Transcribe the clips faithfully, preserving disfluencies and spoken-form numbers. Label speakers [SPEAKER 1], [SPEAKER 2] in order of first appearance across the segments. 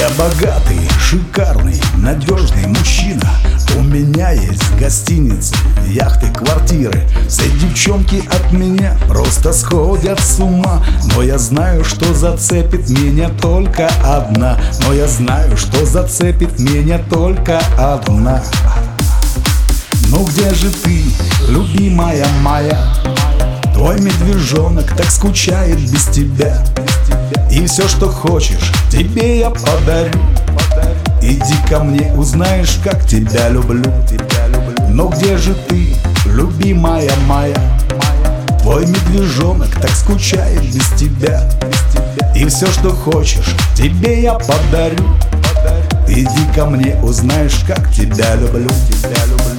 [SPEAKER 1] богатый, шикарный, надежный мужчина. У меня есть гостиницы, яхты, квартиры. Все девчонки от меня просто сходят с ума. Но я знаю, что зацепит меня только одна. Но я знаю, что зацепит меня только одна. Ну где же ты, любимая моя? Твой медвежонок так скучает без тебя. И все, что хочешь, тебе я подарю. Иди ко мне, узнаешь, как тебя люблю. Но где же ты, любимая моя? Твой медвежонок так скучает без тебя. И все, что хочешь, тебе я подарю. Иди ко мне, узнаешь, как тебя люблю. Тебя люблю.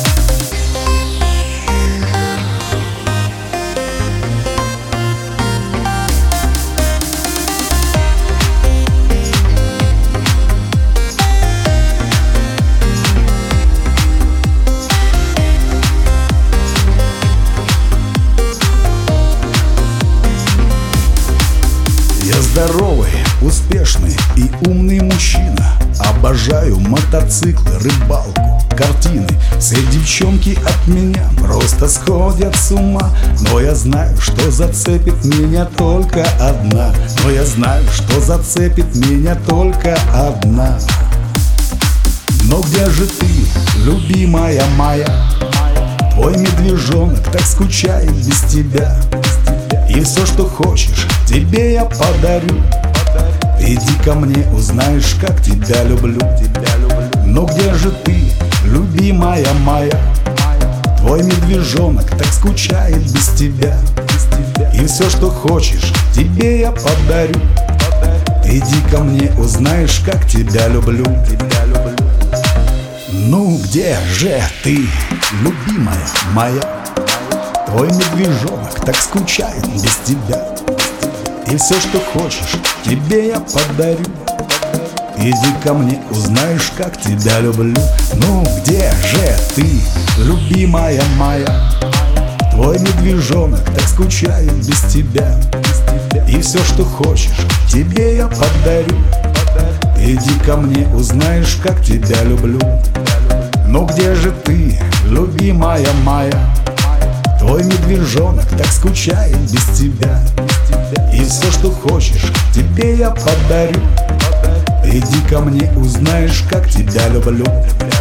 [SPEAKER 1] Я здоровый, успешный и умный мужчина. Обожаю мотоциклы, рыбалку, картины. Все девчонки от меня просто сходят с ума. Но я знаю, что зацепит меня только одна. Но я знаю, что зацепит меня только одна. Но где же ты, любимая моя? Твой медвежонок так скучает без тебя. И все, что хочешь, тебе я подарю. Иди ко мне, узнаешь, как тебя люблю. Но где же ты, любимая моя? Твой медвежонок так скучает без тебя. И все, что хочешь, тебе я подарю. Иди ко мне, узнаешь, как тебя люблю. Ну где же ты, любимая моя? Твой медвежонок так скучает без тебя. И все, что хочешь, тебе я подарю. Иди ко мне, узнаешь, как тебя люблю. Ну где же ты, любимая моя? Твой медвежонок так скучает без тебя. И все, что хочешь, тебе я подарю. Иди ко мне, узнаешь, как тебя люблю. Ну где же ты, любимая моя? Твой медвежонок так скучает без тебя. И все, что хочешь, тебе я подарю. Иди ко мне, узнаешь, как тебя люблю.